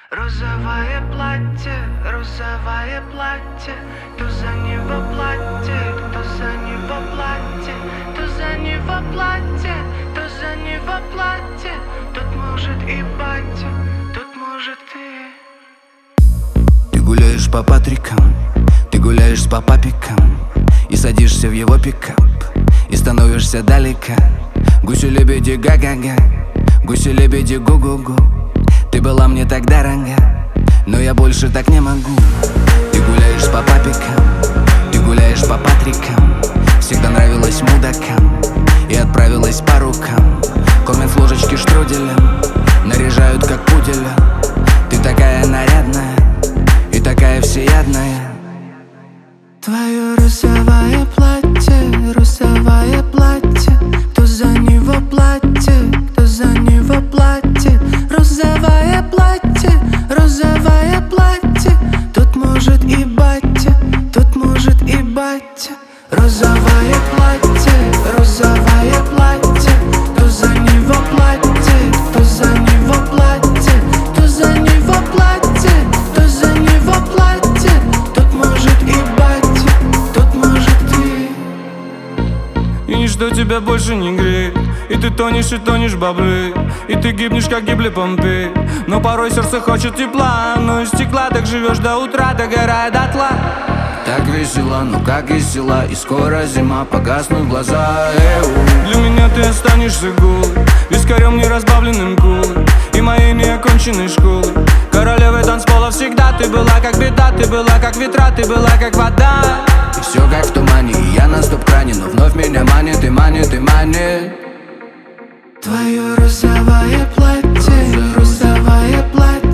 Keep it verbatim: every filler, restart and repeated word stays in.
Розовое платье, розовое платье, то за него платье, то за него платье, то за него платье, то за него платье. Тут может и батя, тут может и... Ты гуляешь по Патрикам, ты гуляешь по папикам, и садишься в его пикап, и становишься далеко. Гуси-лебеди га-га-га, гуси-лебеди гу-гу-гу. Ты была мне так дорога, но я больше так не могу. Ты гуляешь по папикам, ты гуляешь по Патрикам, всегда нравилась мудакам и отправилась по рукам. Кормят с ложечки штруделем, наряжают как пуделя. Ты такая нарядная и такая всеядная. Твое розовое платье, розовое платье, кто за него платье, кто за него платье. Розовое платье, розовое платье, тут может и батя, тут может и батя. Розовое платье, розовое платье, кто за него платье, кто за него платье, кто за него платье, кто за него платье. Тут может и батя, тут может и... И ничто тебя больше не греет, и ты тонешь и тонешь в бабле, и ты гибнешь, как гибли Помпеи. Но порой сердце хочет тепла, но из стекла так живешь до утра, догорая дотла. Так весело, ну как весела, и скоро зима, погаснут глаза. Эу. Для меня ты останешься голой, вискарем неразбавленным колой и моей неоконченной школой. Королевой танцпола всегда ты была как беда, ты была как ветра, ты была как вода. И все как в тумане, и я на стоп-кране, но вновь меня манит и манит и манит. Твое розовое платье, розовое платье.